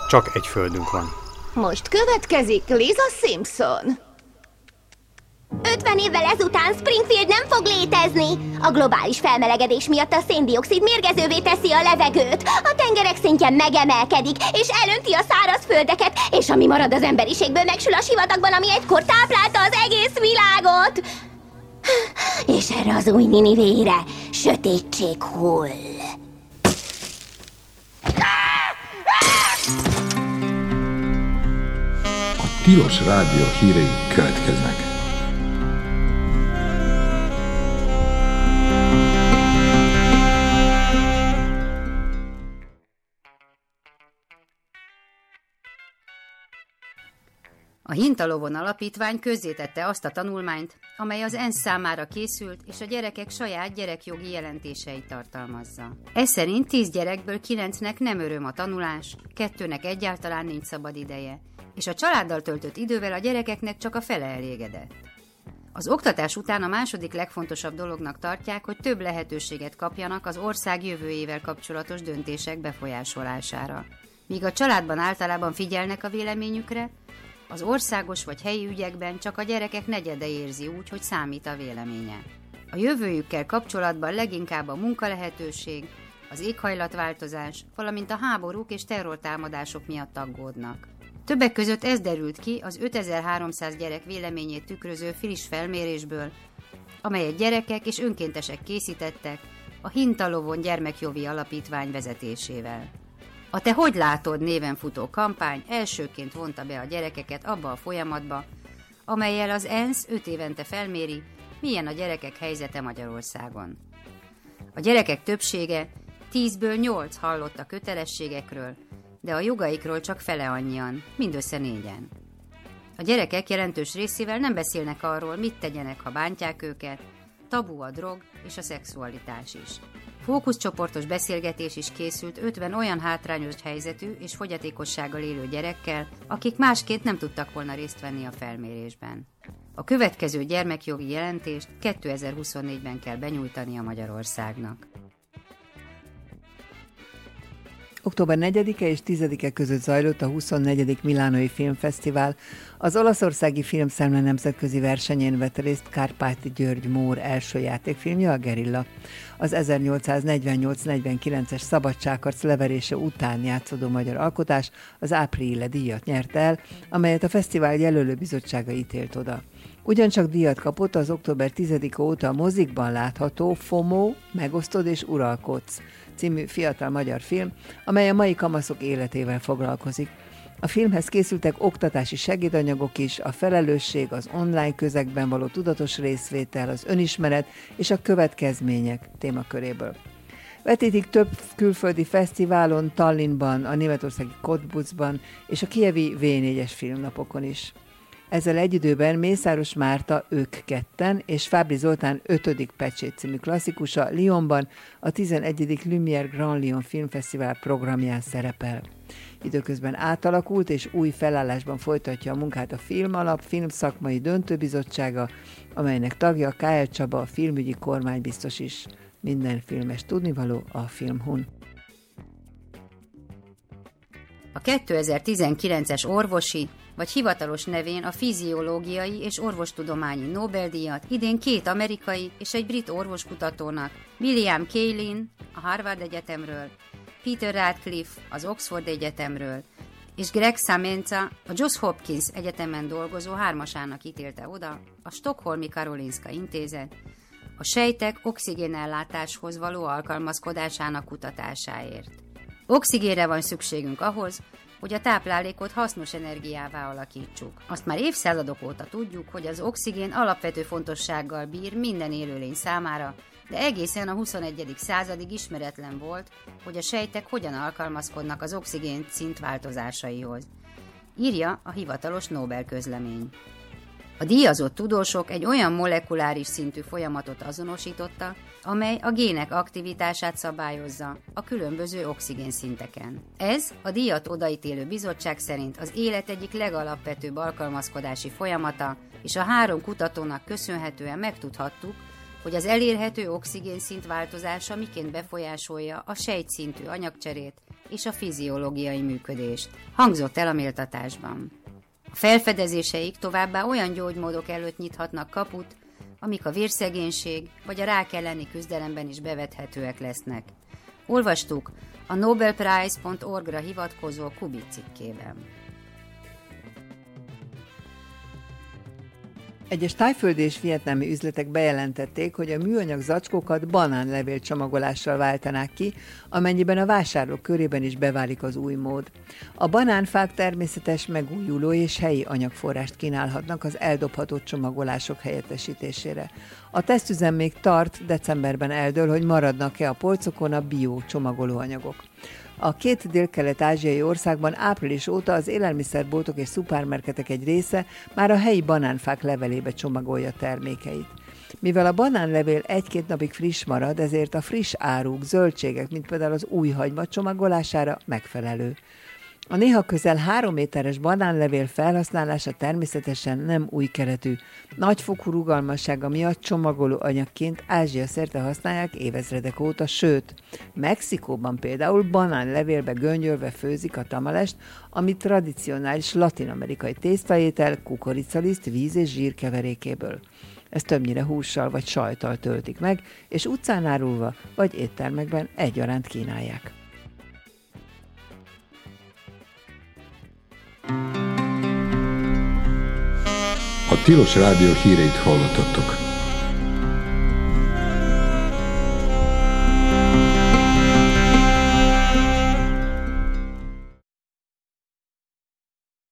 Csak egy földünk van. Most következik Lisa Simpson. 50 évvel ezután Springfield nem fog létezni. A globális felmelegedés miatt a széndioxid mérgezővé teszi a levegőt. A tengerek szintje megemelkedik, és elönti a szárazföldeket, és ami marad az emberiségből megsül a sivatagban, ami egykor táplálta az egész világot. És erre az új Ninivére sötétség hull. A Tilos Rádió hírei következnek. A Hintalovon Alapítvány közzétette azt a tanulmányt, amely az ENSZ számára készült, és a gyerekek saját gyerekjogi jelentéseit tartalmazza. Ez szerint 10 gyerekből 9-nek nem öröm a tanulás, 2-nek egyáltalán nincs szabad ideje, és a családdal töltött idővel a gyerekeknek csak a fele elégedett. Az oktatás után a második legfontosabb dolognak tartják, hogy több lehetőséget kapjanak az ország jövőjével kapcsolatos döntések befolyásolására. Míg a családban általában figyelnek a véleményükre, az országos vagy helyi ügyekben csak a gyerekek negyede érzi úgy, hogy számít a véleménye. A jövőjükkel kapcsolatban leginkább a munkalehetőség, az éghajlatváltozás, valamint a háborúk és terrortámadások miatt aggódnak. Többek között ez derült ki az 5300 gyerek véleményét tükröző friss felmérésből, amelyet gyerekek és önkéntesek készítettek a Hintalovon Gyermekjogi Alapítvány vezetésével. A Te hogy látod néven futó kampány elsőként vonta be a gyerekeket abba a folyamatba, amellyel az ENSZ 5 évente felméri, milyen a gyerekek helyzete Magyarországon. A gyerekek többsége 10-ből 8 hallott a kötelességekről, de a jogaikról csak fele annyian, mindössze 4-en. A gyerekek jelentős részével nem beszélnek arról, mit tegyenek, ha bántják őket, tabu a drog és a szexualitás is. Fókuszcsoportos beszélgetés is készült 50 olyan hátrányos helyzetű és fogyatékossággal élő gyerekkel, akik másként nem tudtak volna részt venni a felmérésben. A következő gyermekjogi jelentést 2024-ben kell benyújtania Magyarországnak. Október 4-e és 10-e között zajlott a 24. Milánói Filmfesztivál. Az olaszországi Filmszemle nemzetközi versenyén vett részt Kárpáti György Mór első játékfilmje, a Gerilla. Az 1848-49-es szabadságharc leverése után játszódó magyar alkotás az Aprile díjat nyert el, amelyet a fesztivál jelölő bizottsága ítélt oda. Ugyancsak díjat kapott az október 10-e óta a mozikban látható FOMO, Megosztod és Uralkodsz című fiatal magyar film, amely a mai kamaszok életével foglalkozik. A filmhez készültek oktatási segédanyagok is, a felelősség, az online közegben való tudatos részvétel, az önismeret és a következmények témaköréből. Vetítik több külföldi fesztiválon, Tallinnban, a németországi Cottbusban és a kijevi V4-es filmnapokon is. Ezzel egy időben Mészáros Márta Ők ketten és Fábri Zoltán 5. Pecsét című klasszikusa Lyonban a 11. Lumière Grand Lyon Filmfesztivál programján szerepel. Időközben átalakult és új felállásban folytatja a munkát a Filmalap Filmszakmai Döntőbizottsága, amelynek tagja K.L. Csaba, a filmügyi kormánybiztos is. Minden filmes tudnivaló a Filmhun. A 2019-es orvosi, vagy hivatalos nevén a fiziológiai és orvostudományi Nobel-díjat idén 2 amerikai és egy brit orvoskutatónak, William Kaelin a Harvard Egyetemről, Peter Radcliffe az Oxford Egyetemről és Greg Semenza a Johns Hopkins Egyetemen dolgozó hármasának ítélte oda a Stockholmi Karolinska Intézet a sejtek oxigénellátáshoz való alkalmazkodásának kutatásáért. Oxigénre van szükségünk ahhoz, hogy a táplálékot hasznos energiává alakítsuk. Azt már évszázadok óta tudjuk, hogy az oxigén alapvető fontossággal bír minden élőlény számára, de egészen a 21. századig ismeretlen volt, hogy a sejtek hogyan alkalmazkodnak az oxigén szint változásaihoz, írja a hivatalos Nobel-közlemény. A díjazott tudósok egy olyan molekuláris szintű folyamatot azonosította, amely a gének aktivitását szabályozza a különböző oxigénszinteken. Ez a díjat odaítélő bizottság szerint az élet egyik legalapvetőbb alkalmazkodási folyamata, és a 3 kutatónak köszönhetően megtudhattuk, hogy az elérhető oxigénszint változása miként befolyásolja a sejtszintű anyagcserét és a fiziológiai működést, hangzott el a méltatásban. A felfedezéseik továbbá olyan gyógymódok előtt nyithatnak kaput, amik a vérszegénység vagy a rák elleni küzdelemben is bevethetőek lesznek. Olvastuk a nobelprize.org-ra hivatkozó Kubi cikkében. Egyes tájföldi és vietnámi üzletek bejelentették, hogy a műanyag zacskókat banánlevél csomagolással váltanák ki, amennyiben a vásárlók körében is beválik az új mód. A banánfák természetes, megújuló és helyi anyagforrást kínálhatnak az eldobható csomagolások helyettesítésére. A tesztüzem még tart, decemberben eldől, hogy maradnak-e a polcokon a bio csomagolóanyagok. A 2 dél-kelet-ázsiai országban április óta az élelmiszerboltok és szupermarketek egy része már a helyi banánfák levelébe csomagolja termékeit. Mivel a banánlevél 1-2 napig friss marad, ezért a friss áruk, zöldségek, mint például az új hagyma csomagolására megfelelő. A néha közel 3 méteres banánlevél felhasználása természetesen nem új keletű. Nagyfokú rugalmassága miatt csomagoló anyagként Ázsia szerte használják évezredek óta, sőt, Mexikóban például banánlevélbe göngyölve főzik a tamalest, ami tradicionális latin-amerikai tésztaétel kukoricaliszt, víz és zsír keverékéből. Ezt többnyire hússal vagy sajttal töltik meg, és utcán árulva vagy éttermekben egyaránt kínálják. A Tilos Rádió híreit hallottattok.